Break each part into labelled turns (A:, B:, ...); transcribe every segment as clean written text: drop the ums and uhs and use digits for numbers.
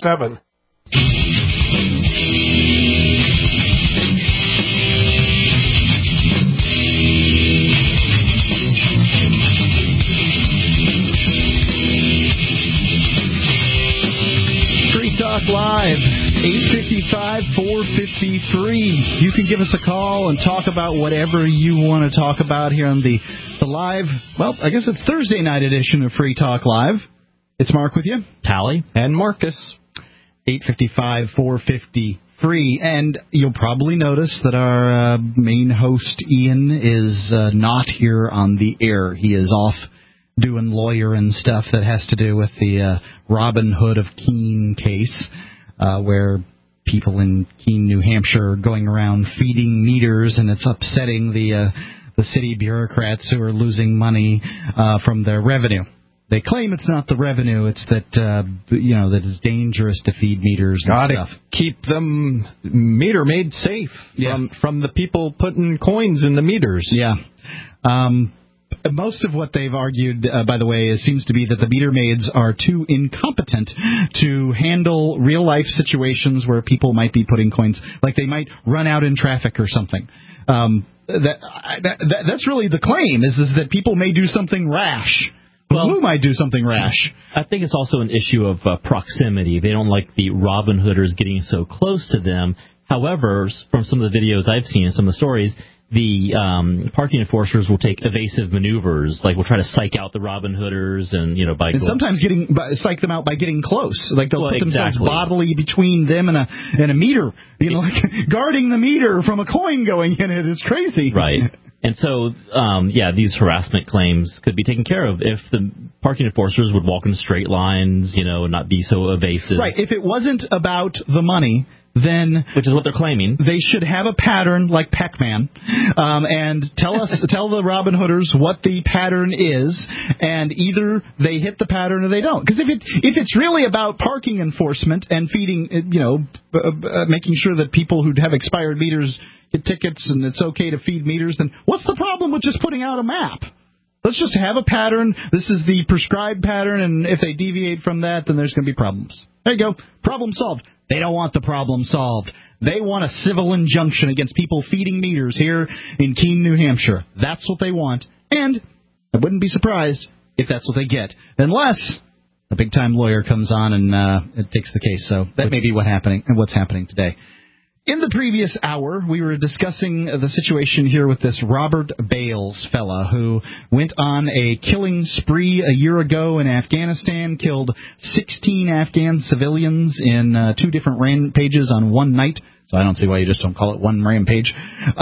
A: 7.
B: Free Talk Live, 855-453. You can give us a call and talk about whatever you want to talk about here on the live, well, I guess it's Thursday night edition of Free Talk Live. It's Mark with you.
C: Tally.
D: And Marcus.
B: 855-453. And you'll probably notice that our main host, Ian, is not here on the air. He is off doing lawyer and stuff that has to do with the Robin Hood of Keene case, where people in Keene, New Hampshire are going around feeding meters, and it's upsetting the city bureaucrats who are losing money from their revenue. They claim it's not the revenue; it's that that it's dangerous to feed meters and stuff.
D: Keep them meter maid safe from the people putting coins in the meters.
B: Yeah. Most of what they've argued, by the way, seems to be that the meter maids are too incompetent to handle real-life situations where people might be putting coins, like they might run out in traffic or something. That's really the claim, is that people may do something rash. Well, who might do something rash?
C: I think it's also an issue of proximity. They don't like the Robin Hooders getting so close to them. However, from some of the videos I've seen and some of the stories, the parking enforcers will take evasive maneuvers, like we'll try to psych out the Robin Hooders and
B: sometimes psych them out by getting close, like they'll put themselves bodily between them and a meter, like guarding the meter from a coin going in it. It's crazy,
C: right? And so, these harassment claims could be taken care of if the parking enforcers would walk in straight lines, and not be so evasive.
B: Right. If it wasn't about the money, then,
C: which is what they're claiming,
B: they should have a pattern like Pac-Man, and tell the Robin Hooders what the pattern is, and either they hit the pattern or they don't. Because if it's really about parking enforcement and feeding, making sure that people who have expired meters get tickets and it's okay to feed meters, then what's the problem with just putting out a map? Let's just have a pattern. This is the prescribed pattern, and if they deviate from that, then there's going to be problems. There you go. Problem solved. They don't want the problem solved. They want a civil injunction against people feeding meters here in Keene, New Hampshire. That's what they want. And I wouldn't be surprised if that's what they get, unless a big-time lawyer comes on and it takes the case. So that may be what's happening today. In the previous hour, we were discussing the situation here with this Robert Bales fella who went on a killing spree a year ago in Afghanistan, killed 16 Afghan civilians in 2 different rampages on one night. So I don't see why you just don't call it one rampage.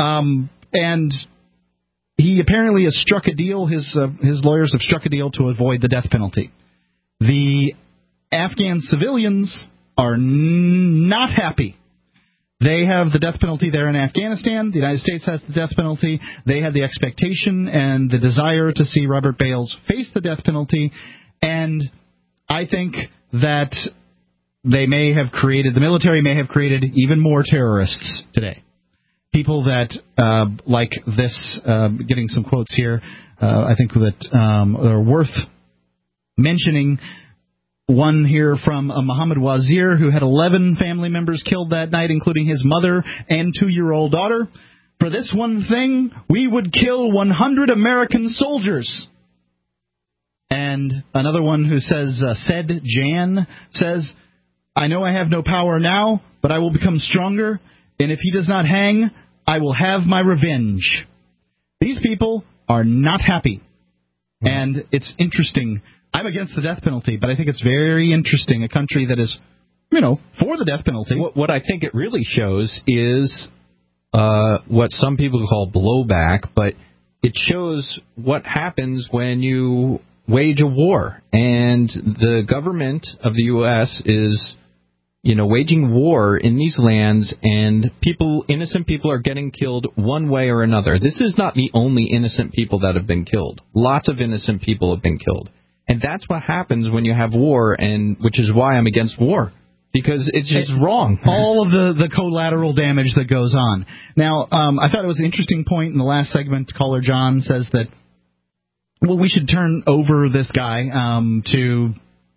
B: And he apparently has struck a deal. His lawyers have struck a deal to avoid the death penalty. The Afghan civilians are not happy. They have the death penalty there in Afghanistan. The United States has the death penalty. They had the expectation and the desire to see Robert Bales face the death penalty. And I think that the military may have created even more terrorists today. People that, like this, getting some quotes here, I think that are worth mentioning. One here from Mohammed Wazir, who had 11 family members killed that night, including his mother and 2-year-old daughter. For this one thing, we would kill 100 American soldiers. And another one who says, said Jan, says, I know I have no power now, but I will become stronger, and if he does not hang, I will have my revenge. These people are not happy. And it's interesting. I'm against the death penalty, but I think it's very interesting, a country that is, for the death penalty.
D: What I think it really shows is what some people call blowback, but it shows what happens when you wage a war. And the government of the U.S. is, waging war in these lands, and innocent people are getting killed one way or another. This is not the only innocent people that have been killed. Lots of innocent people have been killed. And that's what happens when you have war, and which is why I'm against war, because it's just wrong.
B: All of the collateral damage that goes on. Now, I thought it was an interesting point in the last segment. Caller John says that, we should turn over this guy to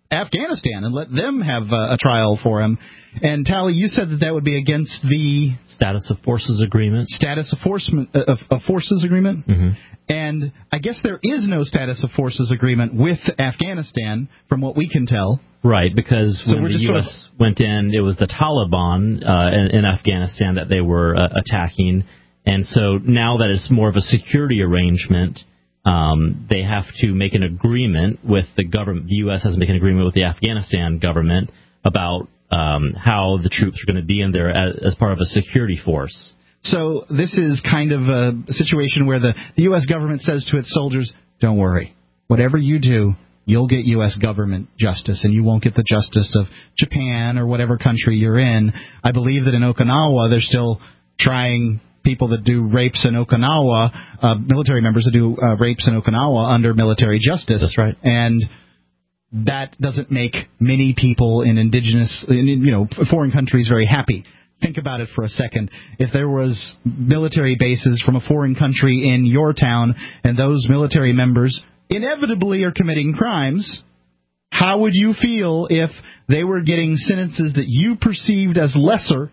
B: Afghanistan and let them have a trial for him. And Tally, you said that would be against the
C: Status of Forces Agreement.
B: Status of Forces Agreement?
C: Mm-hmm.
B: And I guess there is no Status of Forces Agreement with Afghanistan, from what we can tell.
C: Right, because when the U.S. went in, it was the Taliban in Afghanistan that they were attacking. And so now that it's more of a security arrangement, they have to make an agreement with the government. The U.S. has to make an agreement with the Afghanistan government about how the troops are going to be in there as part of a security force.
B: So this is kind of a situation where the U.S. government says to its soldiers, don't worry, whatever you do, you'll get U.S. government justice, and you won't get the justice of Japan or whatever country you're in. I believe that in Okinawa, they're still trying people that do rapes in Okinawa, military members that do rapes in Okinawa under military justice.
C: That's right.
B: And that doesn't make many people in foreign countries very happy. Think about it for a second. If there was military bases from a foreign country in your town, and those military members inevitably are committing crimes, how would you feel if they were getting sentences that you perceived as lesser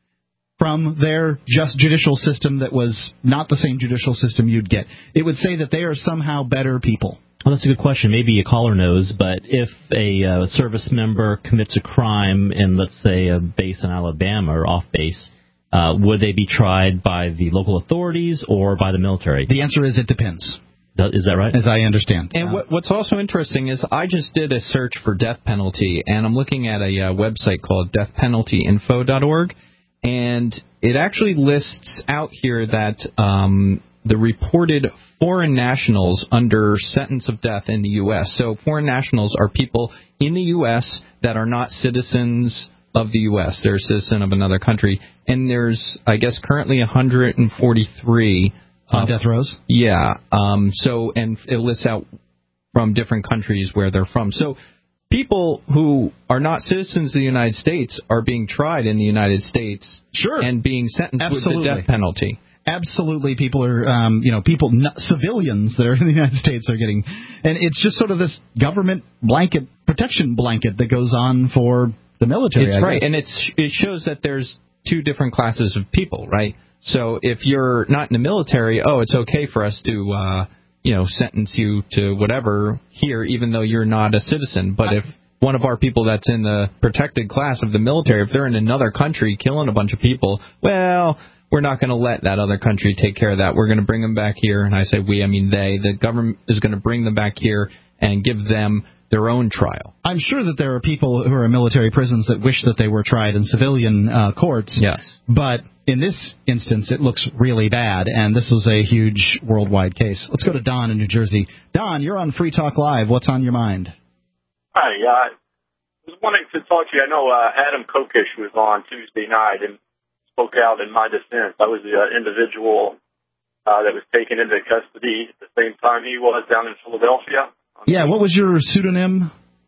B: from their just judicial system that was not the same judicial system you'd get? It would say that they are somehow better people.
C: Well, that's a good question. Maybe a caller knows, but if a service member commits a crime in, let's say, a base in Alabama or off base, would they be tried by the local authorities or by the military?
B: The answer is it depends.
C: Is that right?
B: As I understand.
D: And what's also interesting is I just did a search for death penalty, and I'm looking at a website called deathpenaltyinfo.org, and it actually lists out here that the reported foreign nationals under sentence of death in the U.S. So foreign nationals are people in the U.S. that are not citizens of the U.S. They're a citizen of another country. And there's, I guess, currently 143
B: on death rows?
D: Yeah. And it lists out from different countries where they're from. So people who are not citizens of the United States are being tried in the United States.
B: Sure.
D: And being sentenced
B: Absolutely.
D: with the death penalty.
B: Absolutely, people are, civilians that are in the United States are getting, and it's just sort of this government protection blanket that goes on for the military.
D: It's right, and it shows that there's two different classes of people, right? So if you're not in the military, it's okay for us to, sentence you to whatever here, even though you're not a citizen. But if one of our people that's in the protected class of the military, if they're in another country killing a bunch of people, well, we're not going to let that other country take care of that. We're going to bring them back here. And I say we, I mean they. The government is going to bring them back here and give them their own trial.
B: I'm sure that there are people who are in military prisons that wish that they were tried in civilian courts.
D: Yes.
B: But in this instance, it looks really bad, and this was a huge worldwide case. Let's go to Don in New Jersey. Don, you're on Free Talk Live. What's on your mind?
A: Hi. I was wanting to talk to you. I know Adam Kokesh was on Tuesday night and spoke out in my defense. I was the individual that was taken into custody at the same time he was down in Philadelphia.
B: Yeah, what was your pseudonym?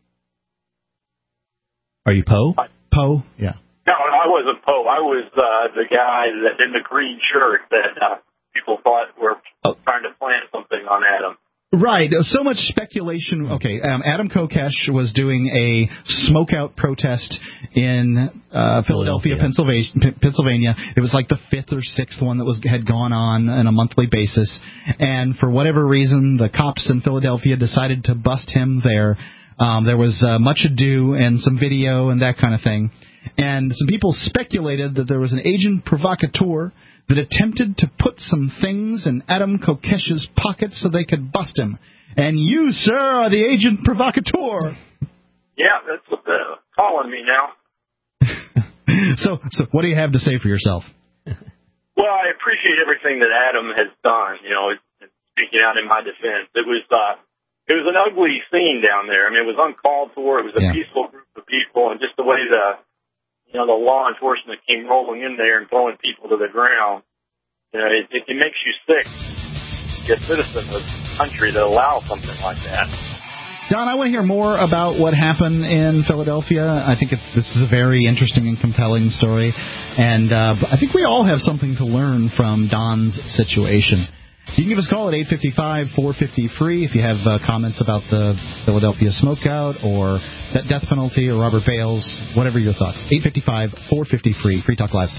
C: Are you Poe?
B: Poe? Yeah.
A: No, I wasn't Poe. I was the guy that in the green shirt that people thought were trying to plant something on Adam.
B: Right. So much speculation. Okay, Adam Kokesh was doing a smokeout protest in Philadelphia, Pennsylvania. It was like the fifth or sixth one that had gone on a monthly basis. And for whatever reason, the cops in Philadelphia decided to bust him there. There was much ado and some video and that kind of thing. And some people speculated that there was an agent provocateur that attempted to put some things in Adam Kokesh's pockets so they could bust him. And you, sir, are the agent provocateur.
A: Yeah, that's what they're calling me now.
B: So what do you have to say for yourself?
A: Well, I appreciate everything that Adam has done, speaking out in my defense. It was an ugly scene down there. I mean, it was uncalled for. It was a peaceful group of people, and just the way the law enforcement came rolling in there and throwing people to the ground, it makes you sick to be a citizen of a country that allows something like that.
B: Don, I want to hear more about what happened in Philadelphia. I think this is a very interesting and compelling story, and I think we all have something to learn from Don's situation. You can give us a call at 855-450-FREE if you have comments about the Philadelphia smokeout or that death penalty or Robert Bales, whatever your thoughts. 855-450-FREE. Free Talk Live.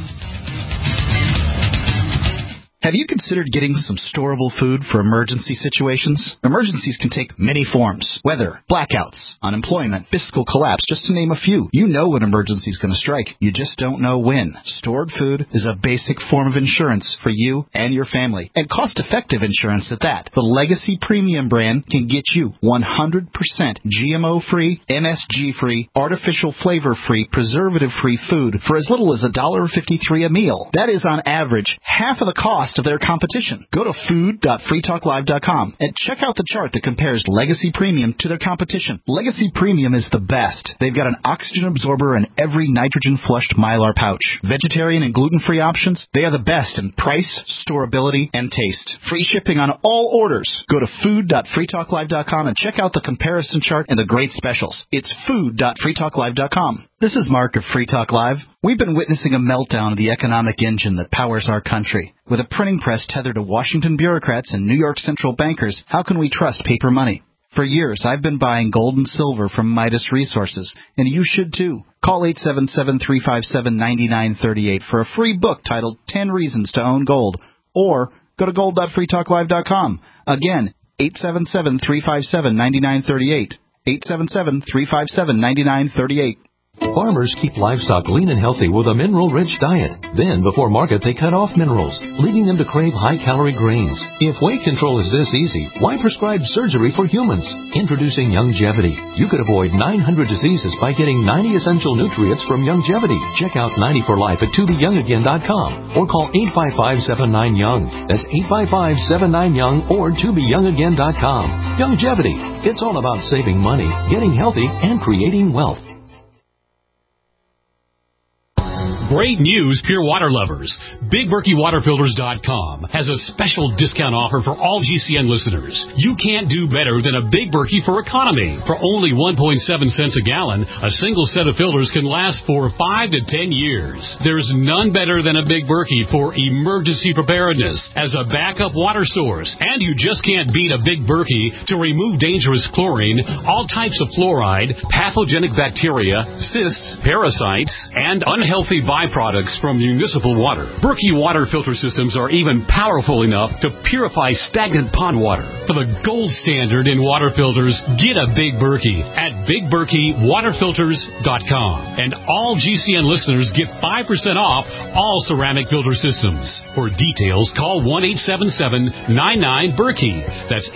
B: Have you considered getting some storable food for emergency situations? Emergencies can take many forms. Weather, blackouts, unemployment, fiscal collapse, just to name a few. You know when emergency is going to strike. You just don't know when. Stored food is a basic form of insurance for you and your family, and cost-effective insurance at that. The Legacy Premium brand can get you 100% GMO-free, MSG-free, artificial flavor-free, preservative-free food for as little as $1.53 a meal. That is on average half of the cost of their competition. Go to food.freetalklive.com and check out the chart that compares Legacy Premium to their competition. Legacy Premium is the best. They've got an oxygen absorber in every nitrogen-flushed Mylar pouch. Vegetarian and gluten-free options, they are the best in price, storability, and taste. Free shipping on all orders. Go to food.freetalklive.com and check out the comparison chart and the great specials. It's food.freetalklive.com. This is Mark of Free Talk Live. We've been witnessing a meltdown of the economic engine that powers our country. With a printing press tethered to Washington bureaucrats and New York central bankers, how can we trust paper money? For years, I've been buying gold and silver from Midas Resources, and you should too. Call 877-357-9938 for a free book titled 10 Reasons to Own Gold, or go to gold.freetalklive.com. Again, 877-357-9938. 877-357-9938.
E: Farmers keep livestock lean and healthy with a mineral-rich diet. Then, before market, they cut off minerals, leading them to crave high-calorie grains. If weight control is this easy, why prescribe surgery for humans? Introducing Youngevity. You could avoid 900 diseases by getting 90 essential nutrients from Youngevity. Check out 90 for Life at tobeyoungagain.com or call 855-79-YOUNG. That's 855-79-YOUNG or tobeyoungagain.com. Youngevity. It's all about saving money, getting healthy, and creating wealth.
F: Great news, pure water lovers. BigBerkeyWaterFilters.com has a special discount offer for all GCN listeners. You can't do better than a Big Berkey for economy. For only 1.7 cents a gallon, a single set of filters can last for 5 to 10 years. There's none better than a Big Berkey for emergency preparedness as a backup water source. And you just can't beat a Big Berkey to remove dangerous chlorine, all types of fluoride, pathogenic bacteria, cysts, parasites, and unhealthy byproducts from municipal water. Berkey water filter systems are even powerful enough to purify stagnant pond water. For the gold standard in water filters, get a Big Berkey at BigBerkeyWaterFilters.com. And all GCN listeners get 5% off all ceramic filter systems. For details, call 1-877-99-BERKEY. That's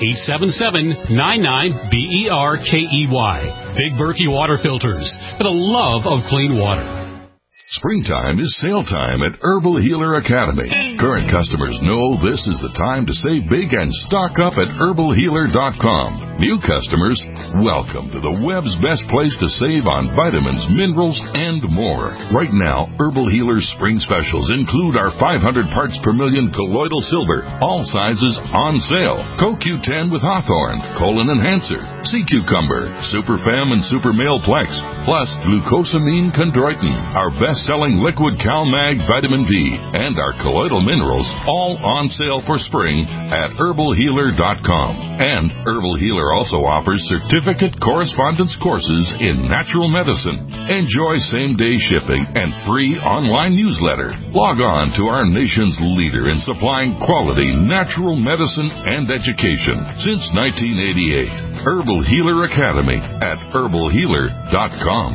F: 877-99-BERKEY. Big Berkey Water Filters, for the love of clean water.
G: Springtime is sale time at Herbal Healer Academy. Current customers know this is the time to save big and stock up at herbalhealer.com. New customers, welcome to the web's best place to save on vitamins, minerals, and more. Right now, Herbal Healer's spring specials include our 500 parts per million colloidal silver, all sizes on sale. CoQ10 with Hawthorne, Colon Enhancer, Sea Cucumber, Super Fem and Super Male Plex, plus glucosamine chondroitin, our best-selling liquid CalMag vitamin D, and our colloidal minerals, all on sale for spring at herbalhealer.com. And Herbal Healer also offers certificate correspondence courses in natural medicine. Enjoy same-day shipping and free online newsletter. Log on to our nation's leader in supplying quality natural medicine and education since 1988. Herbal Healer Academy at herbalhealer.com.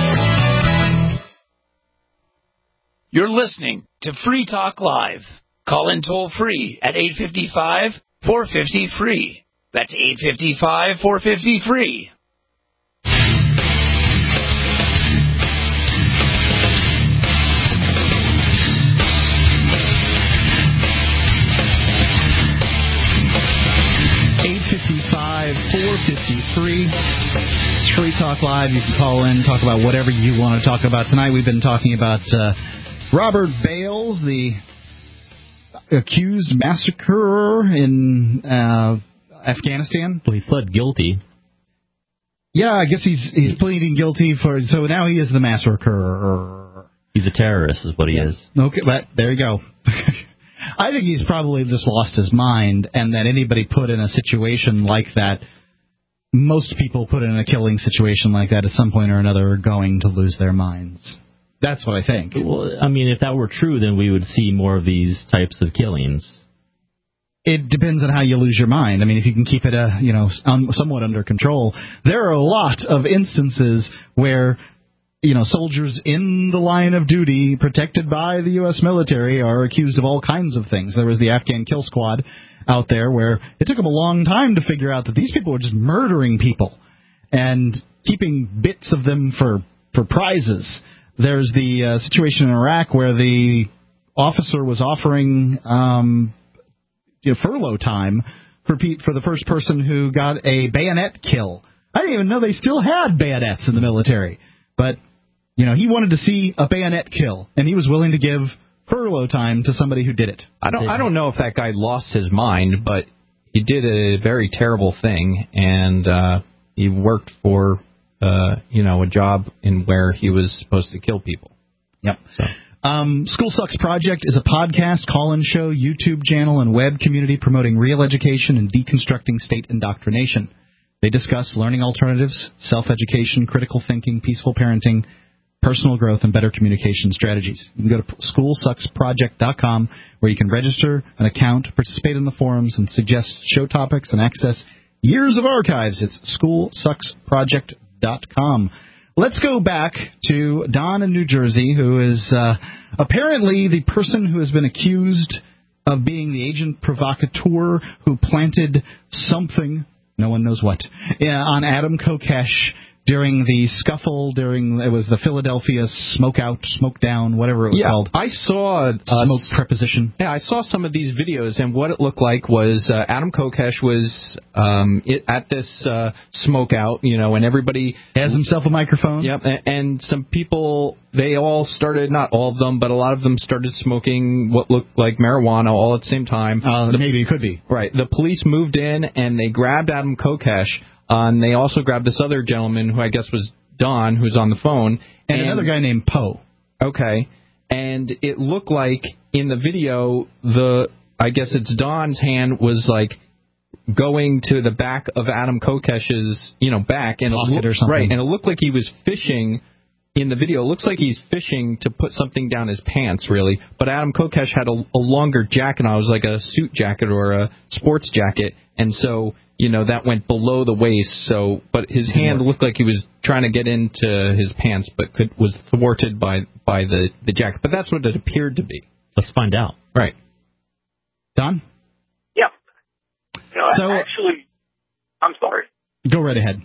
H: You're listening to Free Talk Live. Call in toll free at 855-450-FREE. That's 855-450-FREE.
B: It's Free Talk Live. You can call in, talk about whatever you want to talk about. Tonight we've been talking about Robert Bales, the accused massacrer in Afghanistan.
C: Well, he pled guilty.
B: Yeah, I guess he's pleading guilty for. So now he is the massacrer.
C: He's a terrorist, is what he is.
B: Okay, but there you go. I think he's probably just lost his mind, and that anybody put in a situation like that, most people put in a killing situation like that at some point or another are going to lose their minds. That's what I think.
C: Well, I mean, if that were true, then we would see more of these types of killings.
B: It depends on how you lose your mind. I mean, if you can keep it, somewhat under control. There are a lot of instances where, soldiers in the line of duty, protected by the U.S. military, are accused of all kinds of things. There was the Afghan kill squad out there where it took them a long time to figure out that these people were just murdering people and keeping bits of them for prizes. There's the situation in Iraq where the officer was offering furlough time for the first person who got a bayonet kill. I didn't even know they still had bayonets in the military. But, he wanted to see a bayonet kill, and he was willing to give furlough time to somebody who did it.
D: I don't know if that guy lost his mind, but he did a very terrible thing, and he worked for a job in where he was supposed to kill people.
B: Yep. So. School Sucks Project is a podcast, call-in show, YouTube channel, and web community promoting real education and deconstructing state indoctrination. They discuss learning alternatives, self-education, critical thinking, peaceful parenting, personal growth, and better communication strategies. You can go to schoolsucksproject.com, where you can register an account, participate in the forums, and suggest show topics and access years of archives. It's schoolsucksproject.com. Let's go back to Don in New Jersey, who is apparently the person who has been accused of being the agent provocateur who planted something, no one knows what, on Adam Kokesh during the scuffle, it was the Philadelphia smoke down, whatever it was called.
D: I saw
B: smoke preposition.
D: Yeah, I saw some of these videos, and what it looked like was Adam Kokesh was at this smoke out, and everybody
B: has himself a microphone.
D: Yep, and some people, they all started, not all of them, but a lot of them started smoking what looked like marijuana all at the same time.
B: Maybe it could be.
D: Right. The police moved in, and they grabbed Adam Kokesh. And they also grabbed this other gentleman who I guess was Don, who's on the phone.
B: And another guy named Poe.
D: Okay. And it looked like in the video, I guess it's Don's hand was like going to the back of Adam Kokesh's, back. And
B: pocket or something.
D: Right. And it looked like he was fishing in the video. It looks like he's fishing to put something down his pants, really. But Adam Kokesh had a longer jacket on. It was like a suit jacket or a sports jacket. And so, that went below the waist. But his hand looked like he was trying to get into his pants, but was thwarted by the jacket. But that's what it appeared to be.
C: Let's find out.
D: Right.
B: Don?
A: Yeah. Actually, I'm sorry.
B: Go right ahead.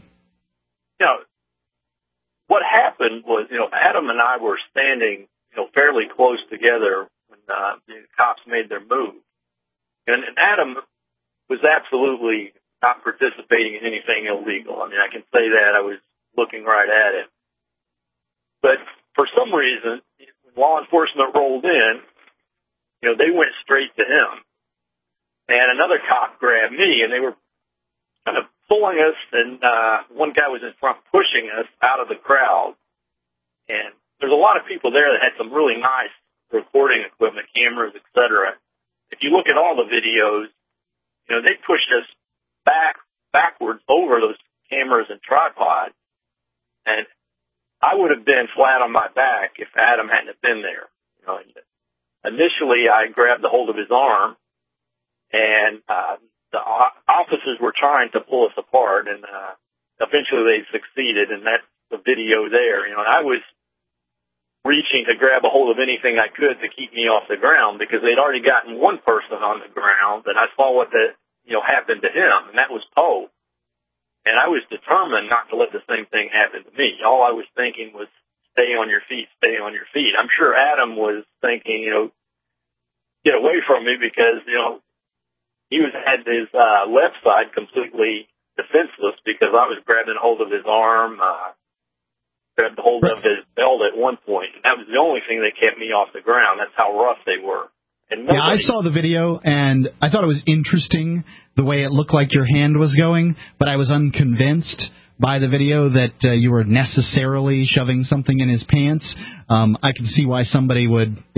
A: What happened was, Adam and I were standing, fairly close together when the cops made their move. And Adam was absolutely not participating in anything illegal. I mean, I can say that. I was looking right at it. But for some reason, when law enforcement rolled in, they went straight to him. And another cop grabbed me, and they were kind of pulling us, and one guy was in front pushing us out of the crowd. And there's a lot of people there that had some really nice recording equipment, cameras, etc. If you look at all the videos, they pushed us backwards over those cameras and tripods. And I would have been flat on my back if Adam hadn't have been there. Initially, I grabbed the hold of his arm, and the officers were trying to pull us apart, and eventually they succeeded, and that's the video there. And I was reaching to grab a hold of anything I could to keep me off the ground because they'd already gotten one person on the ground, and I saw what happened to him, and that was Poe. And I was determined not to let the same thing happen to me. All I was thinking was, stay on your feet, stay on your feet. I'm sure Adam was thinking, get away from me because, he had his left side completely defenseless because I was grabbing hold of his arm, grabbed hold of his belt at one point. And that was the only thing that kept me off the ground. That's how rough they were.
B: Yeah, I saw the video, and I thought it was interesting the way it looked like your hand was going, but I was unconvinced by the video that you were necessarily shoving something in his pants. I can see why somebody would,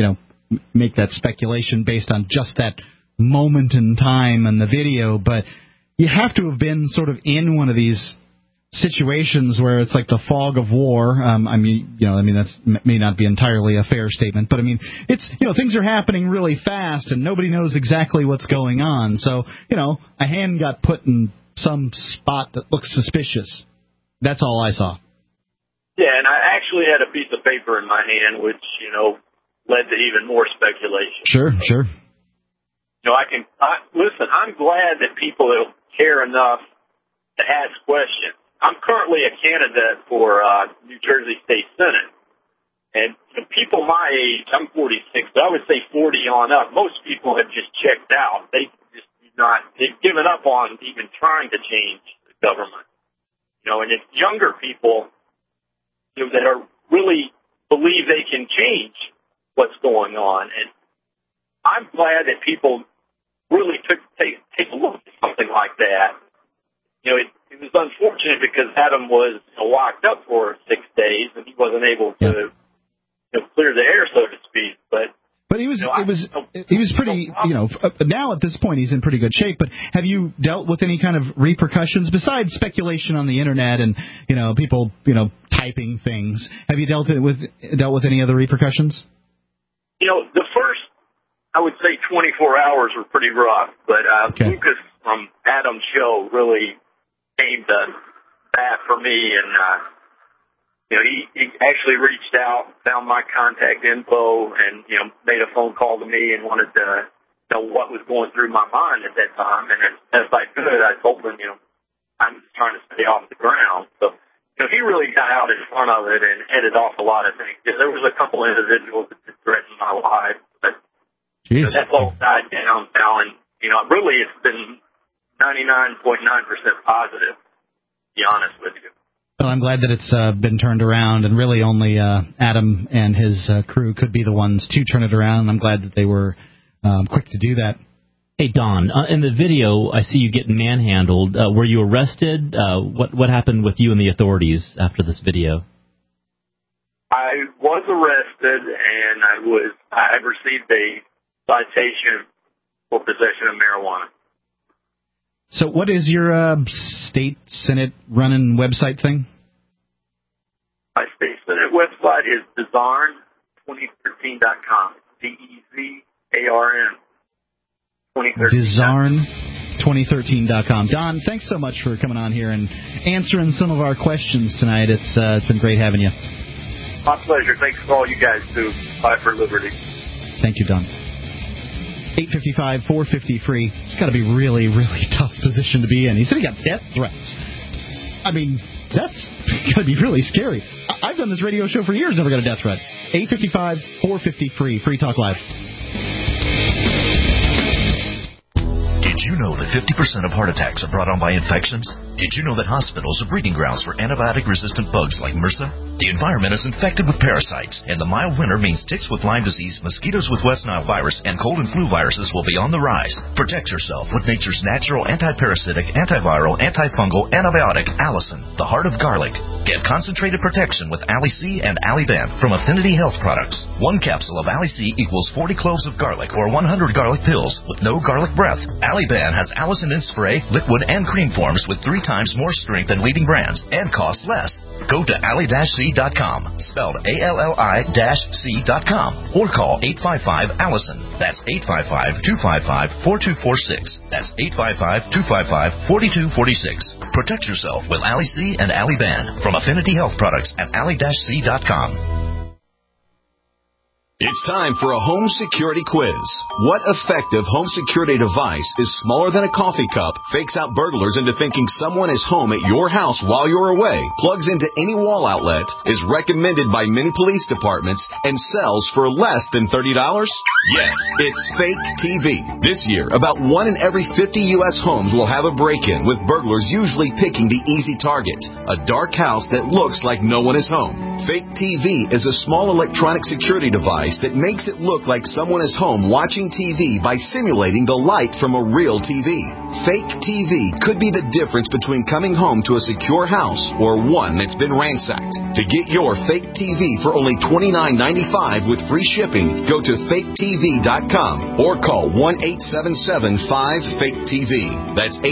B: make that speculation based on just that moment in time and the video, but you have to have been sort of in one of these situations where it's like the fog of war. That's may not be entirely a fair statement, but I mean, it's, things are happening really fast and nobody knows exactly what's going on. So, a hand got put in some spot that looks suspicious. That's all I saw.
A: Yeah, and I actually had a piece of paper in my hand, which, led to even more speculation.
B: Sure.
A: Listen, I'm glad that people care enough to ask questions. I'm currently a candidate for New Jersey State Senate. And people my age, I'm 46, but I would say 40 on up, most people have just checked out. They've given up on even trying to change the government. And it's younger people that are really believe they can change what's going on. And I'm glad that people really take a look at something like that. It was unfortunate because Adam was locked up for 6 days and he wasn't able to clear the air, so to speak. But
B: he was pretty, now at this point he's in pretty good shape. But have you dealt with any kind of repercussions besides speculation on the internet and people typing things? Have you dealt with any other repercussions?
A: The first, I would say 24 hours were pretty rough, but Lucas from Adam's show really came to bat for me, and he actually reached out, found my contact info, and made a phone call to me and wanted to know what was going through my mind at that time. And as best I could, I told him, I'm just trying to stay off the ground. So he really got out in front of it and headed off a lot of things. There was a couple individuals that threatened my life, but that's all died down now, and really it's been 99.9% positive, to be honest with you.
B: Well, I'm glad that it's been turned around, and really only Adam and his crew could be the ones to turn it around. I'm glad that they were quick to do that.
C: Hey, Don, in the video, I see you get manhandled. Were you arrested? What happened with you and the authorities after this video?
A: I was arrested, and I received a citation for possession of marijuana.
B: So what is your state Senate running website thing?
A: My state Senate website is Dezarn2013.com. DEZARN 2013.com. Don, thanks so much for coming on here and answering some of our questions tonight. It's been great having you. My pleasure. Thanks for all you guys do. Fight for liberty. Thank you, Don. 855-450-FREE. It's got to be really, really tough position to be in. He said he got death threats. I mean, that's got to be really scary. I've done this radio show for years, never got a death threat. 855-450-FREE. Free Talk Live.
I: Did you know that 50% of heart attacks are brought on by infections? Did you know that hospitals are breeding grounds for antibiotic-resistant bugs like MRSA? The environment is infected with parasites, and the mild winter means ticks with Lyme disease, mosquitoes with West Nile virus, and cold and flu viruses will be on the rise. Protect yourself with nature's natural anti-parasitic, antiviral, antifungal antibiotic, Allison, the heart of garlic. Get concentrated protection with Ali-C and Ali-Ban from Affinity Health Products. One capsule of Ali-C equals 40 cloves of garlic or 100 garlic pills with no garlic breath. Ali-Ban has Allison in spray, liquid, and cream forms with 3 times more strength than leading brands and costs less. Go to ali-c.com, spelled ALLI-C.com, or call 855-ALLISON. That's 855-255-4246. That's 855-255-4246. Protect yourself with Ali-C and Ali-Ban from Affinity Health Products at ali-c.com.
J: It's time for a home security quiz. What effective home security device is smaller than a coffee cup, fakes out burglars into thinking someone is home at your house while you're away, plugs into any wall outlet, is recommended by many police departments, and sells for less than $30? Yes, it's Fake TV. This year, about 1 in every 50 U.S. homes will have a break-in, with burglars usually picking the easy target, a dark house that looks like no one is home. Fake TV is a small electronic security device that makes it look like someone is home watching TV by simulating the light from a real TV. Fake TV could be the difference between coming home to a secure house or one that's been ransacked. To get your fake TV for only $29.95 with free shipping, go to faketv.com or call 1-877-5-FAKE-TV. That's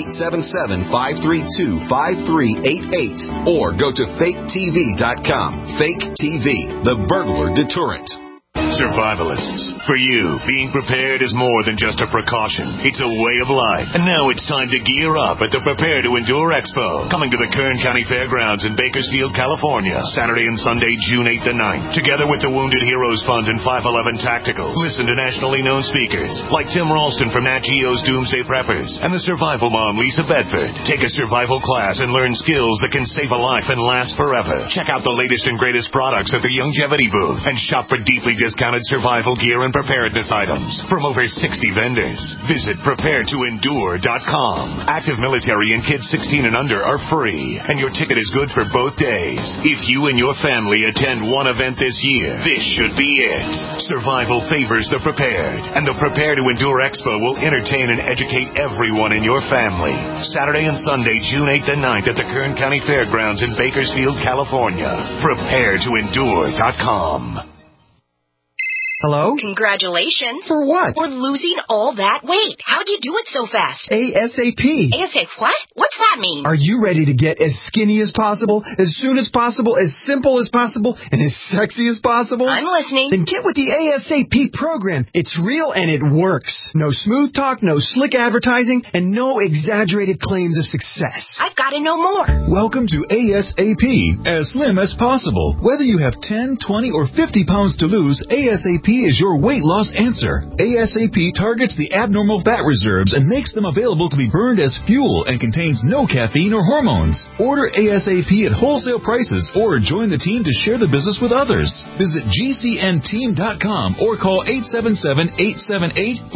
J: 877-532-5388. Or go to faketv.com. Fake TV, the burglar deterrent.
K: Survivalists, for you, being prepared is more than just a precaution. It's a way of life. And now it's time to gear up at the Prepare to Endure Expo, coming to the Kern County Fairgrounds in Bakersfield, California, Saturday and Sunday, June 8th and 9th. Together with the Wounded Heroes Fund and 511 Tacticals, listen to nationally known speakers like Tim Ralston from Nat Geo's Doomsday Preppers and the survival mom Lisa Bedford. Take a survival class and learn skills that can save a life and last forever. Check out the latest and greatest products at the Longevity booth and shop for deeply discounted survival gear and preparedness items from over 60 vendors. Visit preparetoendure.com. Active military and kids 16 and under are free, and your ticket is good for both days. If you and your family attend one event this year, this should be it. Survival favors the prepared, and the Prepare to Endure Expo will entertain and educate everyone in your family. Saturday and Sunday, June 8th and 9th at the Kern County Fairgrounds in Bakersfield, California. Preparetoendure.com.
L: Hello?
M: Congratulations.
L: For what?
M: For losing all that weight. How'd you do it so fast?
L: ASAP.
M: ASAP what? What's that mean?
L: Are you ready to get as skinny as possible, as soon as possible, as simple as possible, and as sexy as possible?
M: I'm listening.
L: Then get with the ASAP program. It's real and it works. No smooth talk, no slick advertising, and no exaggerated claims of success.
M: I've got to know more.
N: Welcome to ASAP, as slim as possible. Whether you have 10, 20, or 50 pounds to lose, ASAP is your weight loss answer. ASAP targets the abnormal fat reserves and makes them available to be burned as fuel and contains no caffeine or hormones. Order ASAP at wholesale prices or join the team to share the business with others. Visit GCNteam.com or call 877-878-4203.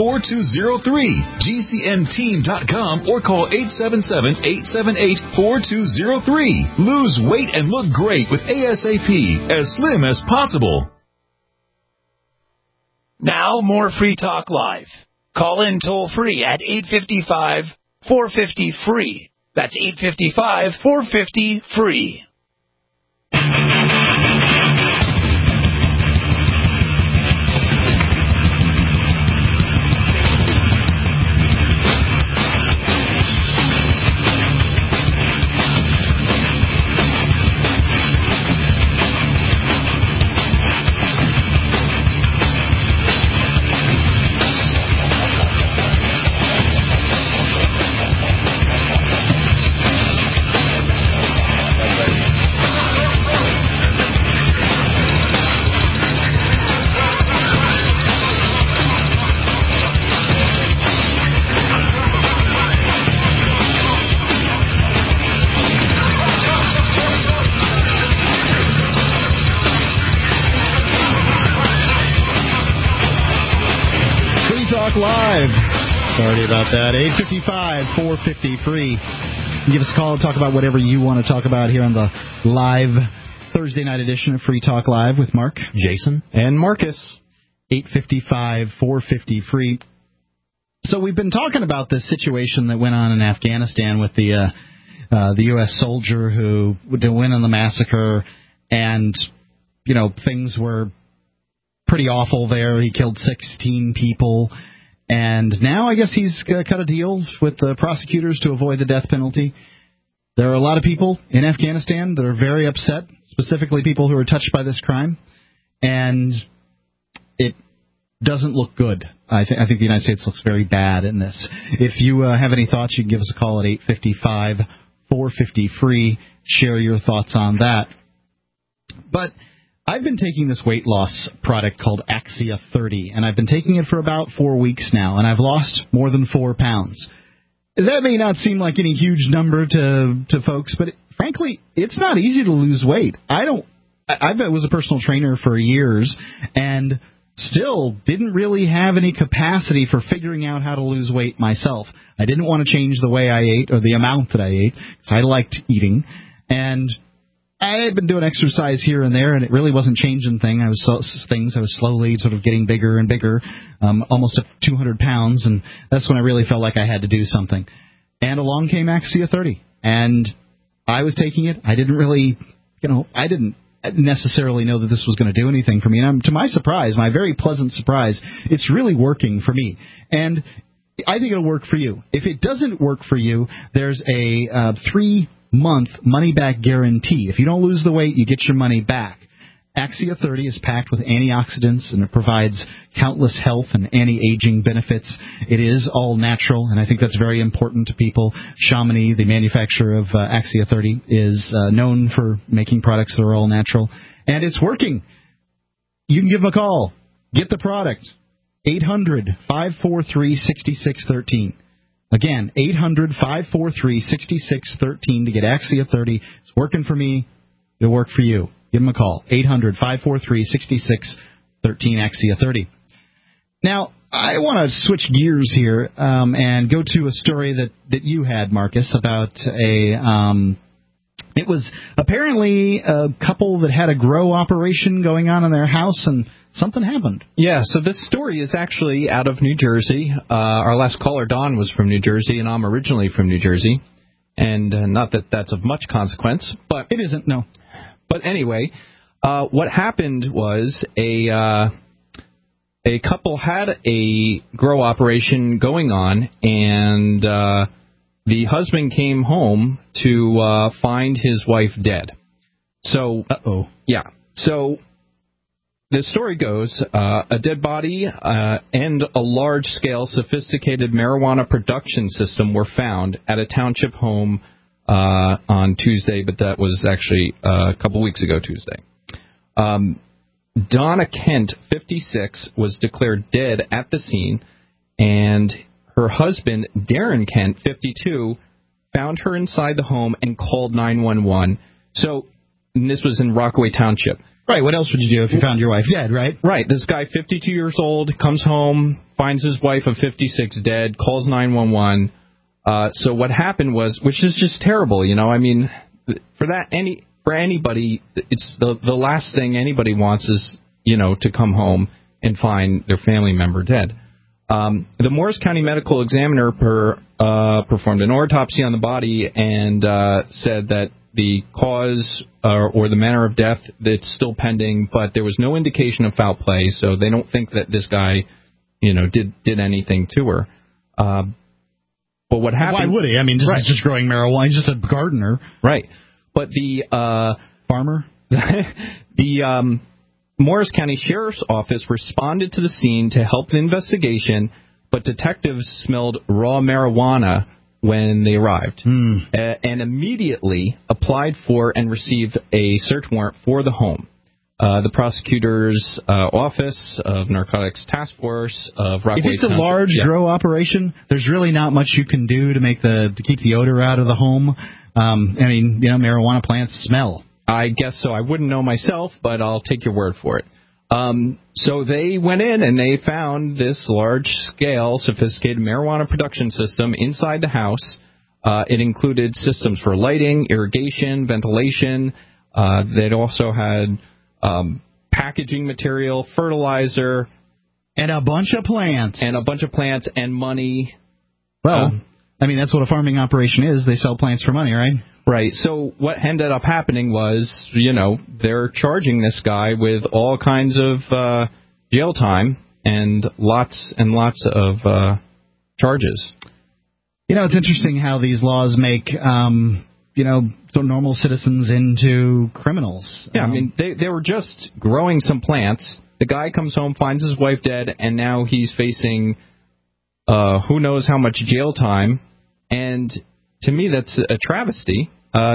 N: GCNteam.com or call 877-878-4203. Lose weight and look great with ASAP, as slim as possible.
H: Now, more Free Talk Live. Call in toll-free at 855-450-FREE. That's 855-450-FREE.
B: Live. Sorry about that. 855-450-FREE. Give us a call and talk about whatever you want to talk about here on the live Thursday night edition of Free Talk Live with Mark,
C: Jason,
D: and Marcus.
B: 855-450-FREE. So we've been talking about this situation that went on in Afghanistan with the U.S. soldier who went in the massacre, and, you know, things were pretty awful there. He killed 16 people. And now I guess he's cut a deal with the prosecutors to avoid the death penalty. There are a lot of people in Afghanistan that are very upset, specifically people who are touched by this crime. And it doesn't look good. I think the United States looks very bad in this. If you have any thoughts, you can give us a call at 855-450-FREE. Share your thoughts on that. But I've been taking this weight loss product called Axia 30, and I've been taking it for about 4 weeks now, and I've lost more than 4 pounds. That may not seem like any huge number to folks, but frankly, it's not easy to lose weight. I was a personal trainer for years, and still didn't really have any capacity for figuring out how to lose weight myself. I didn't want to change the way I ate or the amount that I ate, because I liked eating, and I had been doing exercise here and there, and it really wasn't changing things. I was slowly sort of getting bigger and bigger, almost up 200 pounds, and that's when I really felt like I had to do something. And along came Axia 30, and I was taking it. I didn't really, I didn't necessarily know that this was going to do anything for me. And to my surprise, my very pleasant surprise, it's really working for me. And I think it'll work for you. If it doesn't work for you, there's a 3-month money-back guarantee. If you don't lose the weight, you get your money back. Axia 30 is packed with antioxidants, and it provides countless health and anti-aging benefits. It is all natural, and I think that's very important to people. Chamonix, the manufacturer of Axia 30, is known for making products that are all natural, and it's working. You can give them a call. Get the product. 800-543-6613. Again, 800-543-6613 to get Axia 30. It's working for me. It'll work for you. Give them a call. 800-543-6613, Axia 30. Now, I want to switch gears here and go to a story that you had, Marcus, about it was apparently a couple that had a grow operation going on in their house, and something happened.
D: Yeah, so this story is actually out of New Jersey. Our last caller, Don, was from New Jersey, and I'm originally from New Jersey. And not that that's of much consequence, but
B: it isn't, no.
D: But anyway, what happened was a couple had a grow operation going on, and the husband came home to find his wife dead. So, yeah. So the story goes, a dead body and a large-scale sophisticated marijuana production system were found at a township home on Tuesday, but that was actually a couple weeks ago Tuesday. Donna Kent, 56, was declared dead at the scene, and her husband, Darren Kent, 52, found her inside the home and called 911. So, and this was in Rockaway Township.
B: Right, what else would you do if you found your wife dead, right?
D: Right, this guy, 52 years old, comes home, finds his wife of 56 dead, calls 911. So what happened was, which is just terrible, I mean, for anybody, it's the last thing anybody wants is, to come home and find their family member dead. The Morris County Medical Examiner performed an autopsy on the body and said that the cause or the manner of death, that's still pending, but there was no indication of foul play, so they don't think that this guy, did anything to her. But what happened?
B: Why would he? I mean, he's just growing marijuana. He's just a gardener.
D: Right. But the
B: farmer?
D: The Morris County Sheriff's Office responded to the scene to help the investigation, but detectives smelled raw marijuana when they arrived and immediately applied for and received a search warrant for the home. The prosecutor's office of Narcotics Task Force of Rockaway
B: If it's a
D: Township,
B: large grow operation, there's really not much you can do to keep the odor out of the home. I mean, marijuana plants smell.
D: I guess so. I wouldn't know myself, but I'll take your word for it. So they went in and they found this large-scale, sophisticated marijuana production system inside the house. It included systems for lighting, irrigation, ventilation. They'd also had packaging material, fertilizer.
B: And a bunch of plants.
D: And money.
B: Well, I mean, that's what a farming operation is. They sell plants for money, right?
D: Right. So what ended up happening was, they're charging this guy with all kinds of jail time and lots of charges.
B: It's interesting how these laws make, normal citizens into criminals.
D: Yeah, I mean, they were just growing some plants. The guy comes home, finds his wife dead, and now he's facing who knows how much jail time. And to me, that's a travesty.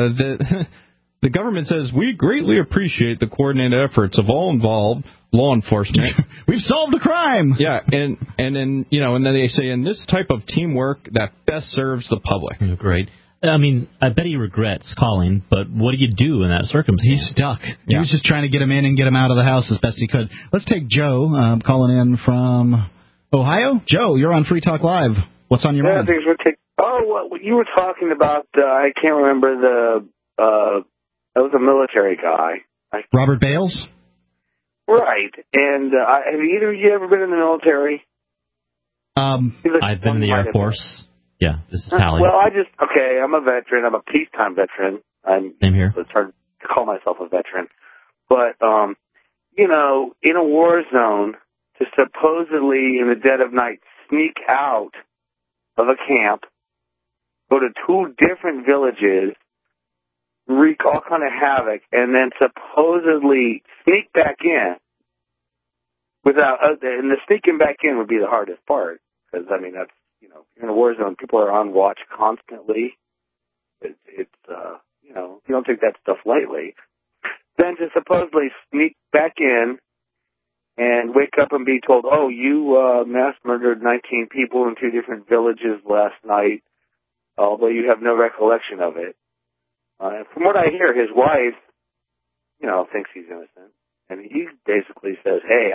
D: The government says, we greatly appreciate the coordinated efforts of all involved law enforcement.
B: We've solved a crime.
D: Yeah, and then and then they say, in this type of teamwork that best serves the public.
C: Great. I mean, I bet he regrets calling, but what do you do in that circumstance?
B: He's stuck. He was just trying to get him in and get him out of the house as best he could. Let's take Joe calling in from Ohio. Joe, you're on Free Talk Live. What's on your mind?
O: Thanks for taking. Oh, well, you were talking about, I can't remember That was a military guy.
B: Robert Bales?
O: Right. And have either of you ever been in the military?
C: I've been in the Air Force. Yeah, this is Pally.
O: Well, I'm a veteran. I'm a peacetime veteran.
C: Same here.
O: It's hard to call myself a veteran. But, in a war zone, to supposedly, in the dead of night, sneak out of a camp, go to 2 different villages, wreak all kind of havoc, and then supposedly sneak back in and the sneaking back in would be the hardest part. Because, that's, in a war zone, people are on watch constantly. It's you don't take that stuff lightly. Then to supposedly sneak back in and wake up and be told, oh, you mass murdered 19 people in 2 different villages last night, although you have no recollection of it. From what I hear, his wife, thinks he's innocent. And he basically says, hey,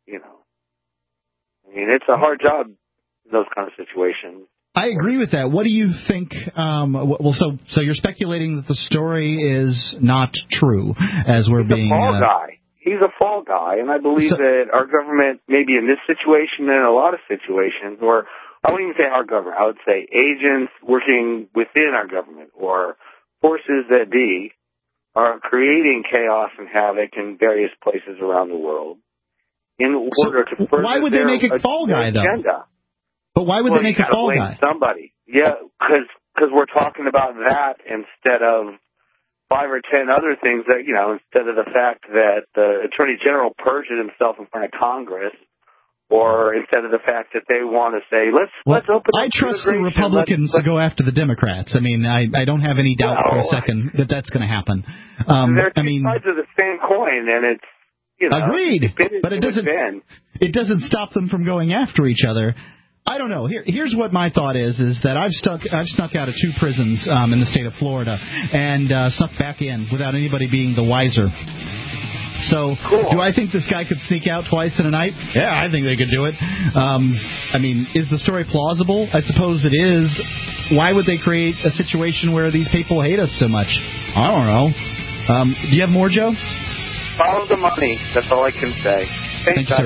O: it's a hard job in those kind of situations.
B: I agree with that. What do you think? So you're speculating that the story is not true, as we're being...
O: He's a fall guy. He's a fall guy, and I believe that our government, maybe in this situation and in a lot of situations, or I wouldn't even say our government, I would say agents working within our government or forces that be, are creating chaos and havoc in various places around the world in order to further
B: why would they make a fall guy, though?
O: Agenda.
B: But why would they make a fall guy?
O: Somebody. Yeah, because we're talking about that instead of 5 or 10 other things that, instead of the fact that the Attorney General perjured himself in front of Congress, or instead of the fact that they want to say, let's open up.
B: I trust the Republicans to go after the Democrats. I don't have any doubt for a second that that's going to happen.
O: They're two sides of the same coin, and it's,
B: agreed. But it doesn't stop them from going after each other. I don't know. Here's what my thought is that I've snuck out of 2 prisons in the state of Florida and snuck back in without anybody being the wiser. So, cool. Do I think this guy could sneak out twice in a night? Yeah, I think they could do it. Is the story plausible? I suppose it is. Why would they create a situation where these people hate us so much? I don't know. Do you have more, Joe?
O: Follow the money. That's all I can say.
B: Thank you, sir.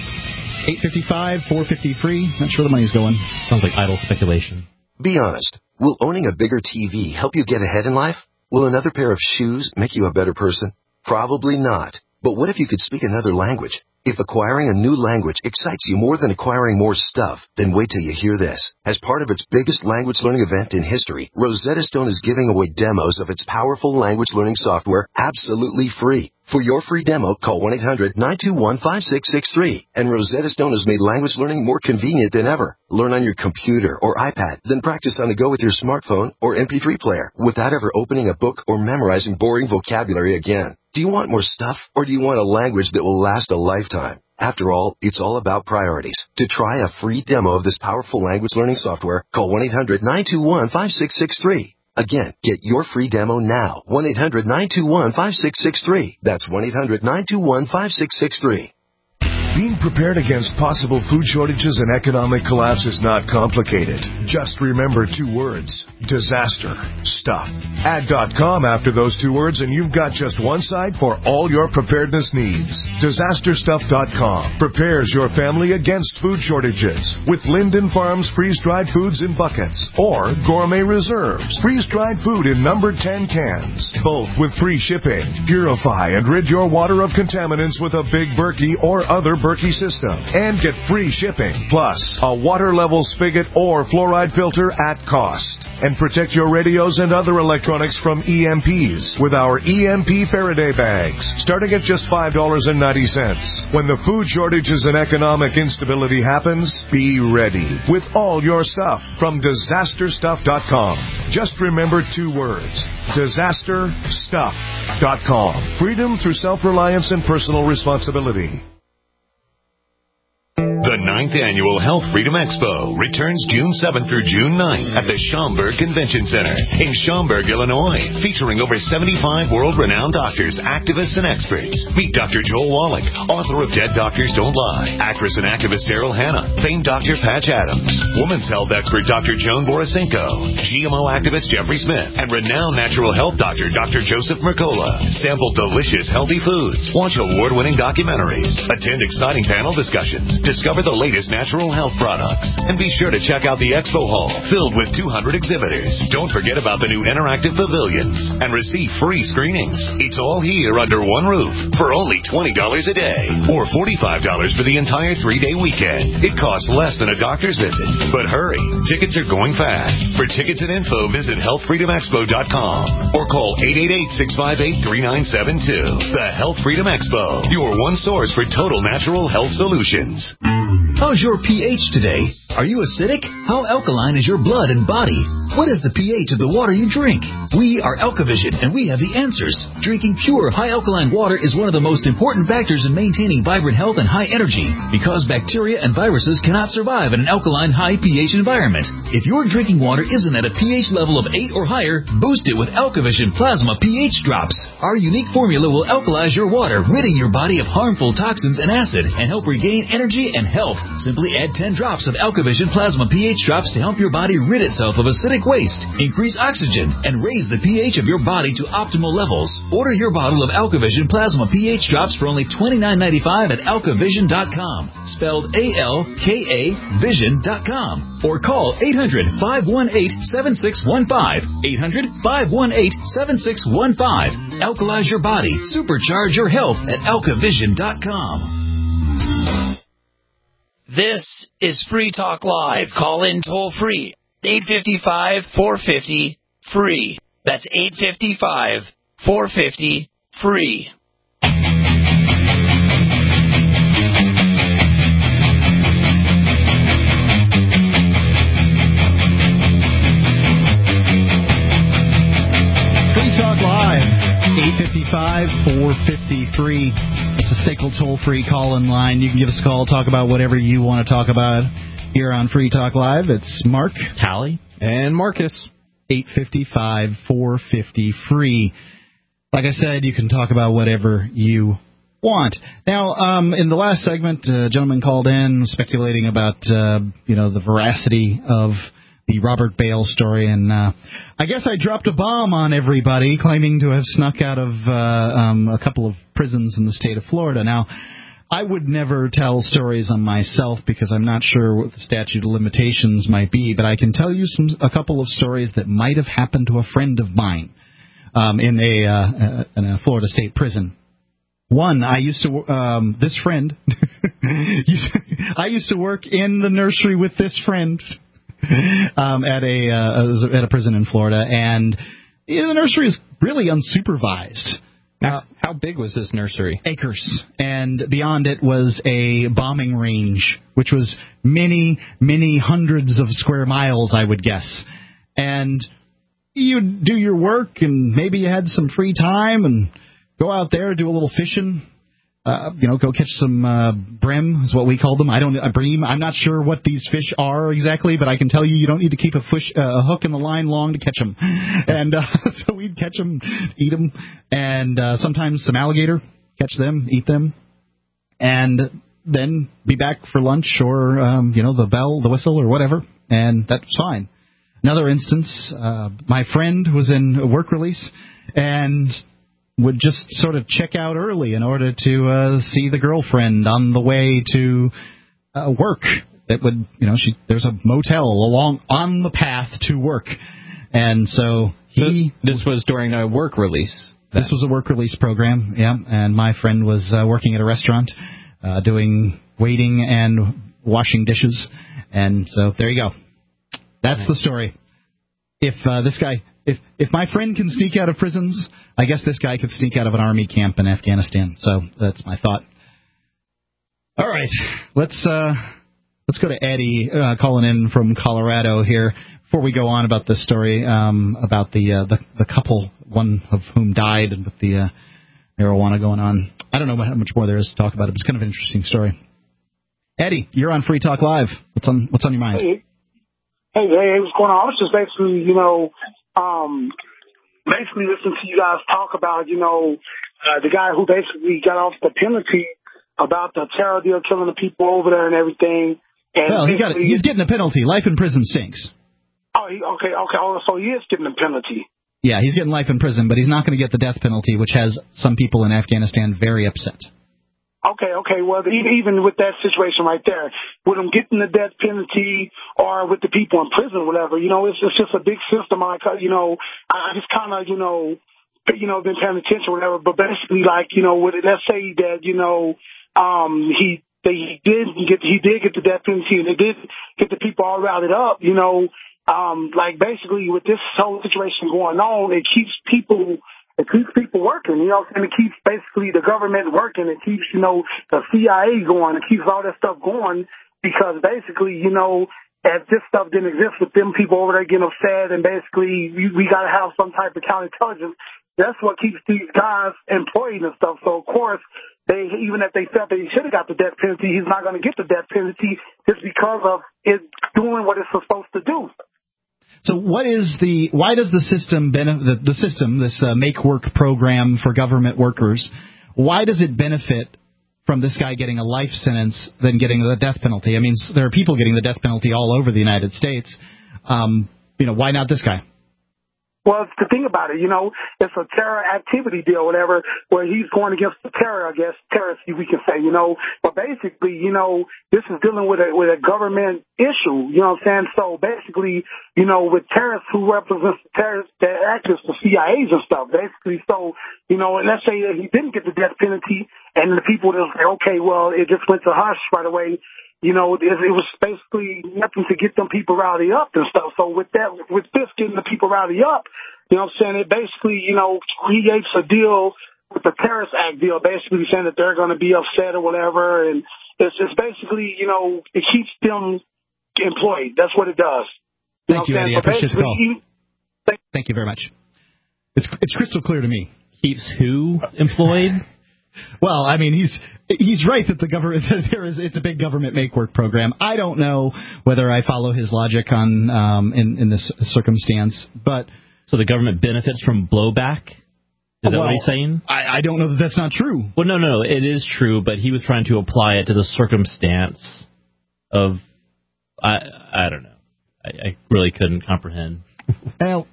B: 855, 453. Not sure the money's going.
C: Sounds like idle speculation.
P: Be honest. Will owning a bigger TV help you get ahead in life? Will another pair of shoes make you a better person? Probably not. But what if you could speak another language? If acquiring a new language excites you more than acquiring more stuff, then wait till you hear this. As part of its biggest language learning event in history, Rosetta Stone is giving away demos of its powerful language learning software absolutely free. For your free demo, call 1-800-921-5663. And Rosetta Stone has made language learning more convenient than ever. Learn on your computer or iPad, then practice on the go with your smartphone or MP3 player without ever opening a book or memorizing boring vocabulary again. Do you want more stuff, or do you want a language that will last a lifetime? After all, it's all about priorities. To try a free demo of this powerful language learning software, call 1-800-921-5663. Again, get your free demo now. 1-800-921-5663. That's 1-800-921-5663.
Q: Being prepared against possible food shortages and economic collapse is not complicated. Just remember 2 words. Disaster stuff. Add.com after those 2 words and you've got just one site for all your preparedness needs. Disasterstuff.com prepares your family against food shortages with Linden Farms freeze-dried foods in buckets or Gourmet Reserves freeze-dried food in number 10 cans, both with free shipping. Purify and rid your water of contaminants with a Big Berkey or other Berkey system and get free shipping, plus a water level spigot or fluoride filter at cost. And protect your radios and other electronics from EMPs with our EMP Faraday bags, starting at just $5.90. When the food shortages and economic instability happens, be ready with all your stuff from disasterstuff.com. Just remember 2 words. Disasterstuff.com. Freedom through self-reliance and personal responsibility.
K: The The 9th Annual Health Freedom Expo returns June 7th through June 9th at the Schaumburg Convention Center in Schaumburg, Illinois, featuring over 75 world-renowned doctors, activists, and experts. Meet Dr. Joel Wallach, author of Dead Doctors Don't Lie, actress and activist Daryl Hannah, famed Dr. Patch Adams, women's health expert Dr. Joan Borisenko, GMO activist Jeffrey Smith, and renowned natural health doctor Dr. Joseph Mercola. Sample delicious, healthy foods. Watch award-winning documentaries. Attend exciting panel discussions. Discover the latest natural health products. And be sure to check out the expo hall, filled with 200 exhibitors. Don't forget about the new interactive pavilions. And receive free screenings. It's all here under one roof for only $20 a day. Or $45 for the entire 3-day weekend. It costs less than a doctor's visit. But hurry, tickets are going fast. For tickets and info, visit healthfreedomexpo.com or call 888-658-3972. The Health Freedom Expo, your one source for total natural health solutions.
N: How's your pH today? Are you acidic? How alkaline is your blood and body? What is the pH of the water you drink? We are Alkavision, and we have the answers. Drinking pure, high alkaline water is one of the most important factors in maintaining vibrant health and high energy, because bacteria and viruses cannot survive in an alkaline, high pH environment. If your drinking water isn't at a pH level of 8 or higher, boost it with Alkavision Plasma pH Drops. Our unique formula will alkalize your water, ridding your body of harmful toxins and acid, and help regain energy and health. Simply add 10 drops of Alkavision Plasma pH Drops to help your body rid itself of acidic waste, increase oxygen, and raise the pH of your body to optimal levels. Order your bottle of Alkavision Plasma pH Drops for only $29.95 at alkavision.com, spelled A-L-K-A vision.com, or call 800-518-7615, 800-518-7615. Alkalize your body, supercharge your health at alkavision.com.
H: This is Free Talk Live. Call in toll free. 855-450-FREE. That's 855-450-FREE.
B: Free Talk Live, 855-450-FREE. It's a SACL toll-free call-in line. You can give us a call, talk about whatever you want to talk about here on Free Talk Live. It's Mark,
C: Tally,
D: and Marcus.
B: 855-450-FREE. Like I said, you can talk about whatever you want. Now, in the last segment, a gentleman called in speculating about, the veracity of the Robert Bale story, and I guess I dropped a bomb on everybody, claiming to have snuck out of a couple of prisons in the state of Florida. Now, I would never tell stories on myself because I'm not sure what the statute of limitations might be, but I can tell you a couple of stories that might have happened to a friend of mine in a Florida state prison. One, I used to this friend. I used to work in the nursery with this friend at a prison in Florida, and the nursery is really unsupervised.
D: How big was this nursery?
B: Acres. And beyond it was a bombing range, which was many, many hundreds of square miles, I would guess. And you'd do your work, and maybe you had some free time, and go out there, do a little fishing. Go catch some brim is what we call them. Bream. I'm not sure what these fish are exactly, but I can tell you don't need to keep a hook in the line long to catch them. And so we'd catch them, eat them, and sometimes some alligator, catch them, eat them, and then be back for lunch or, the whistle or whatever, and that's fine. Another instance, my friend was in work release and would just sort of check out early in order to see the girlfriend on the way to work. That would, there's a motel along on the path to work, and so
D: this was during a work release.
B: This was a work release program, yeah. And my friend was working at a restaurant, doing waiting and washing dishes, and so there you go. That's the story. If this guy. If my friend can sneak out of prisons, I guess this guy could sneak out of an army camp in Afghanistan. So that's my thought. All right, let's go to Eddie calling in from Colorado here before we go on about this story about the couple, one of whom died, and with the marijuana going on. I don't know how much more there is to talk about it, but it's kind of an interesting story. Eddie, you're on Free Talk Live. What's on your mind?
R: Hey, what's going on? I was just basically, basically listening to you guys talk about, the guy who basically got off the penalty about the terror deal, killing the people over there and everything. And
B: well, he's getting a penalty. Life in prison stinks.
R: Oh, okay. Oh, so he is getting a penalty.
B: Yeah, he's getting life in prison, but he's not going to get the death penalty, which has some people in Afghanistan very upset.
R: Okay. Well, even with that situation right there, with him getting the death penalty or with the people in prison or whatever, it's just a big system. I just kind of, been paying attention or whatever. But basically, let's say that, he did get the death penalty and they did get the people all rallied up, basically with this whole situation going on, it keeps people working, and it keeps basically the government working. It keeps, the CIA going. It keeps all that stuff going because basically, if this stuff didn't exist with them people over there getting upset and basically we got to have some type of counterintelligence, that's what keeps these guys employed and stuff. So, of course, even if they felt that he should have got the death penalty, he's not going to get the death penalty just because of it doing what it's supposed to do.
B: So why does the system this Make Work program for government workers, why does it benefit from this guy getting a life sentence than getting the death penalty? I mean, there are people getting the death penalty all over the United States. Why not this guy?
R: Well, the thing about it, it's a terror activity deal, whatever, where he's going against the terror, I guess, terrorists, we can say, But basically, this is dealing with a government issue, you know what I'm saying? So basically, with terrorists who represent the terrorists, the actors, the CIAs and stuff, basically. So, let's say that he didn't get the death penalty and the people just say, okay, well, it just went to hush right away. It was basically nothing to get them people rowdy up and stuff. So with this getting the people rowdy up, it basically, creates a deal with the Terrorist Act deal, basically saying that they're going to be upset or whatever. And it's basically, it keeps them employed. That's what it does.
B: Thank you, Eddie. I appreciate the call. Thank you very much. It's crystal clear to me.
C: Keeps who employed?
B: Well, I mean, he's right that the government it's a big government make work program. I don't know whether I follow his logic on in this circumstance, but
C: so the government benefits from blowback. Is that what he's saying?
B: I don't know that that's not true.
C: Well, no, it is true, but he was trying to apply it to the circumstance of I don't know. I really couldn't comprehend.
B: Well,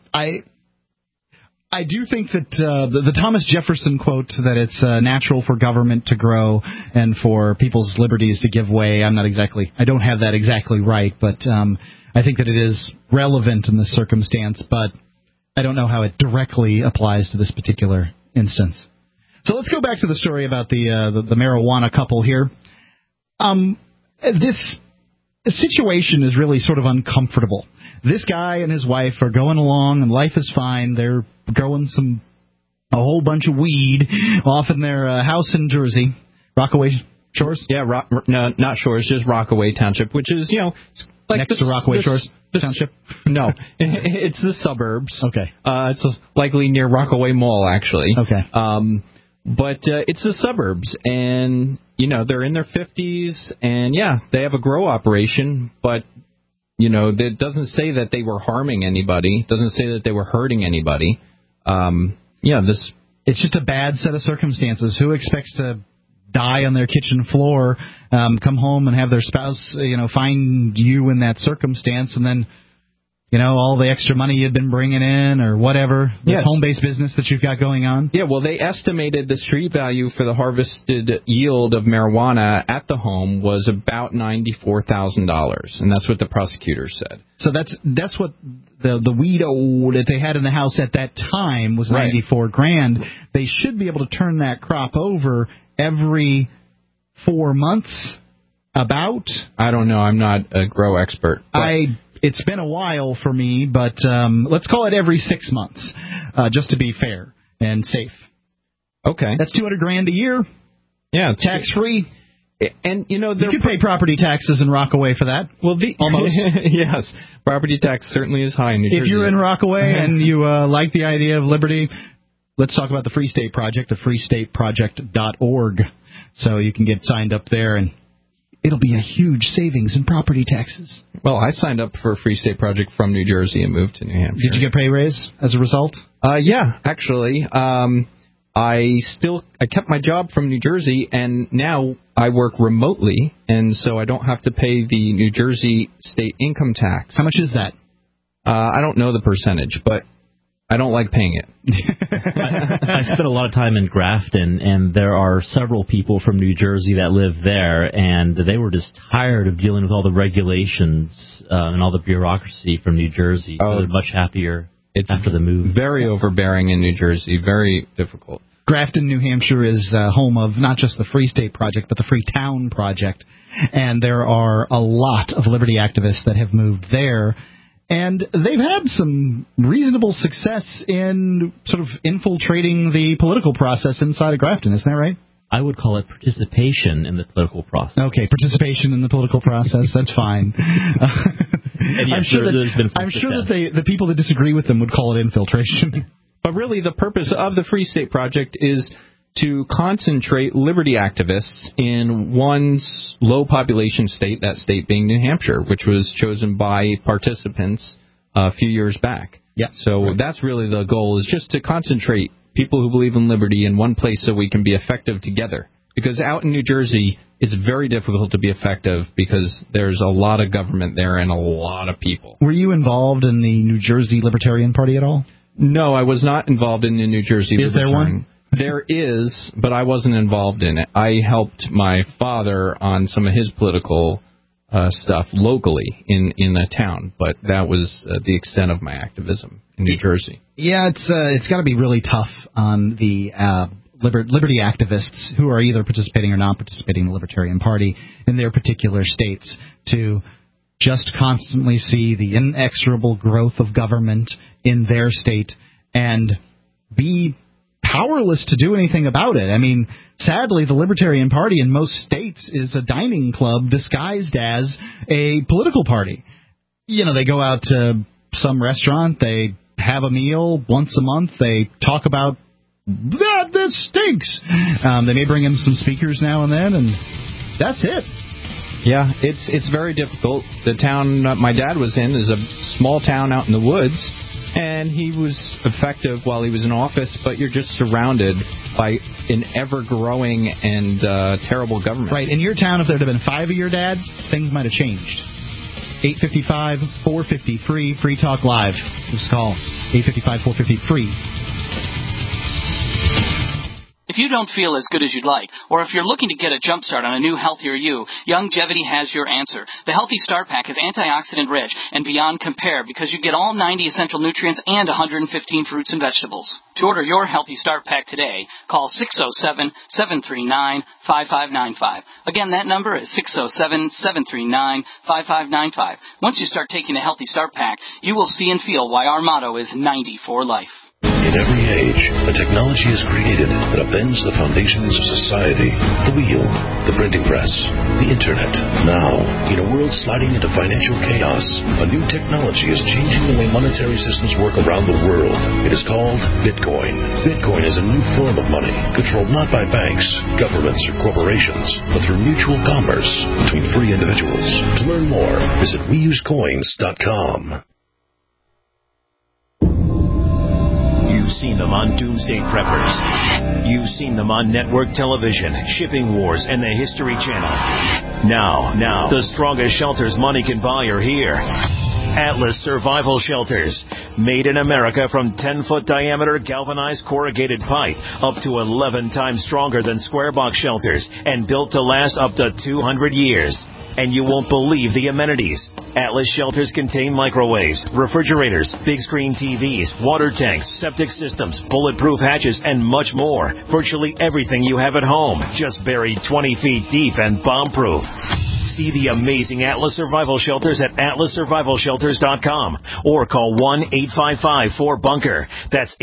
B: I do think that the Thomas Jefferson quote that it's natural for government to grow and for people's liberties to give way, I don't have that exactly right, but I think that it is relevant in this circumstance, but I don't know how it directly applies to this particular instance. So let's go back to the story about the marijuana couple here. This situation is really sort of uncomfortable. This guy and his wife are going along, and life is fine. They're growing a whole bunch of weed off in their house in Jersey, Rockaway Shores.
D: Yeah, no, not Shores, just Rockaway Township, which is like
B: next to Rockaway Shores Township.
D: No, it's the suburbs.
B: Okay,
D: it's likely near Rockaway Mall, actually.
B: Okay,
D: but it's the suburbs, and they're in their 50s, and yeah, they have a grow operation, but. It doesn't say that they were harming anybody. It doesn't say that they were hurting anybody.
B: It's just a bad set of circumstances. Who expects to die on their kitchen floor, come home and have their spouse, find you in that circumstance, and then, all the extra money you've been bringing in or whatever, this home-based business that you've got going on?
D: Yeah, well, they estimated the street value for the harvested yield of marijuana at the home was about $94,000, and that's what the prosecutor said.
B: So that's what the weed that they had in the house at that time was $94,000. They should be able to turn that crop over every 4 months, about.
D: I don't know. I'm not a grow expert.
B: It's been a while for me, but let's call it every 6 months, just to be fair and safe.
D: Okay.
B: That's $200,000 a year.
D: Yeah.
B: Tax-free.
D: And,
B: you could pay property taxes in Rockaway for that.
D: Well,
B: almost.
D: Yes. Property tax certainly is high in New Jersey.
B: If you're in Rockaway and you like the idea of liberty, let's talk about the Free State Project at freestateproject.org. So you can get signed up there and it'll be a huge savings in property taxes.
D: Well, I signed up for a Free State Project from New Jersey and moved to New Hampshire.
B: Did you get a pay raise as a result?
D: Yeah, actually. I kept my job from New Jersey, and now I work remotely, and so I don't have to pay the New Jersey state income tax.
B: How much is that?
D: I don't know the percentage, but I don't like paying it.
C: I spent a lot of time in Grafton, and there are several people from New Jersey that live there, and they were just tired of dealing with all the regulations and all the bureaucracy from New Jersey. So they're much happier after the move.
D: Very overbearing in New Jersey, very difficult.
B: Grafton, New Hampshire is home of not just the Free State Project, but the Free Town Project. And there are a lot of liberty activists that have moved there. And they've had some reasonable success in sort of infiltrating the political process inside of Grafton. Isn't that right?
C: I would call it participation in the political process.
B: Okay, participation in the political process. That's fine. I'm sure that the people that disagree with them would call it infiltration.
D: But really, the purpose of the Free State Project is to concentrate liberty activists in one low population state, that state being New Hampshire, which was chosen by participants a few years back.
B: Yeah.
D: So that's really the goal, is just to concentrate people who believe in liberty in one place so we can be effective together. Because out in New Jersey, it's very difficult to be effective because there's a lot of government there and a lot of people.
B: Were you involved in the New Jersey Libertarian Party at all?
D: No, I was not involved in the New Jersey Libertarian. Is there one? There is, but I wasn't involved in it. I helped my father on some of his political stuff locally in a town, but that was the extent of my activism in New Jersey.
B: Yeah, it's got to be really tough on the liberty activists who are either participating or not participating in the Libertarian Party in their particular states to just constantly see the inexorable growth of government in their state and be powerless to do anything about it. I mean, sadly, the Libertarian Party in most states is a dining club disguised as a political party. You know, they go out to some restaurant, they have a meal once a month, they talk about this stinks. They may bring in some speakers now and then, and that's it.
D: Yeah, it's very difficult. The town my dad was in is a small town out in the woods, and he was effective while he was in office, but you're just surrounded by an ever-growing and terrible government.
B: Right. In your town, if there had been 5 of your dads, things might have changed. 855-450-FREE, Free Talk Live. Just call 855-450-FREE.
S: If you don't feel as good as you'd like, or if you're looking to get a jump start on a new, healthier you, Youngevity has your answer. The Healthy Start Pack is antioxidant-rich and beyond compare because you get all 90 essential nutrients and 115 fruits and vegetables. To order your Healthy Start Pack today, call 607-739-5595. Again, that number is 607-739-5595. Once you start taking the Healthy Start Pack, you will see and feel why our motto is 90 for life.
K: In every age, a technology is created that upends the foundations of society. The wheel, the printing press, the internet. Now, in a world sliding into financial chaos, a new technology is changing the way monetary systems work around the world. It is called Bitcoin. Bitcoin is a new form of money, controlled not by banks, governments, or corporations, but through mutual commerce between free individuals. To learn more, visit WeUseCoins.com.
T: You've seen them on Doomsday Preppers. You've seen them on network television, Shipping Wars, and the History Channel. Now, the strongest shelters money can buy are here. Atlas Survival Shelters. Made in America from 10-foot diameter galvanized corrugated pipe, up to 11 times stronger than square box shelters, and built to last up to 200 years. And you won't believe the amenities. Atlas shelters contain microwaves, refrigerators, big screen TVs, water tanks, septic systems, bulletproof hatches, and much more. Virtually everything you have at home, just buried 20 feet deep and bomb-proof. See the amazing Atlas Survival Shelters at atlassurvivalshelters.com or call 1-855-4BUNKER. That's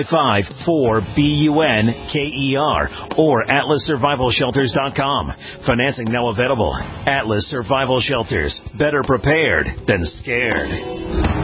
T: 855-4BUNKER or atlassurvivalshelters.com. Financing now available. Atlas Survival Shelters. Better prepared than scared.